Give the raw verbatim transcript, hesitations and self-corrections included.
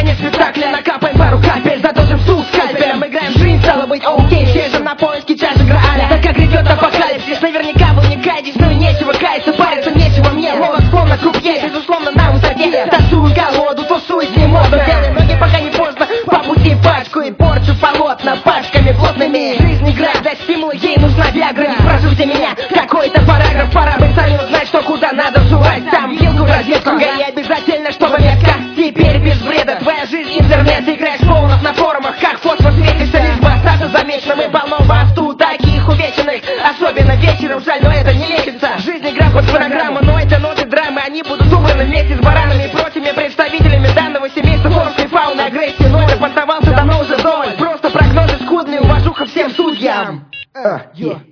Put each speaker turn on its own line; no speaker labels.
конец спектакля, накапаем пару капель, задолжим суд скальпелем. Играем в жизнь, стало быть, окей, все же на поиске чаши Грааля. Так как грядет апокалипсис, наверняка вы не каетесь, но и нечего каяться, париться нечего мне. Ловок склон на крупье, безусловно, на высоте. Тасую колоду, тусуюсь не моду, делай ноги, пока не поздно. По пути пачку и порчу полотна пачками плотными. Жизнь игра, для стимула ей нужна виагра. Не спрашивайте меня, какой-то параграф, пора бы сами узнать, что куда надо жевать. Там вилку в розетку, и обязательно, чтобы метка. Теперь без вреда, твоя жизнь интернет. Играешь в клоунов на форумах, как фосфор светишься. Лишь бы остаться замеченным, и полно вас тут таких увеченных. Особенно вечером, жаль, но это не лечится. Жизнь игра под фонограмму, но это ноты драмы. Они будут убраны вместе с баранами, прочими представителями данного семейства форумской фауны. Агрессии, но это понтовался давно уже вдоволь. Просто прогнозы скудные, уважуха всем судьям.
Uh, yeah.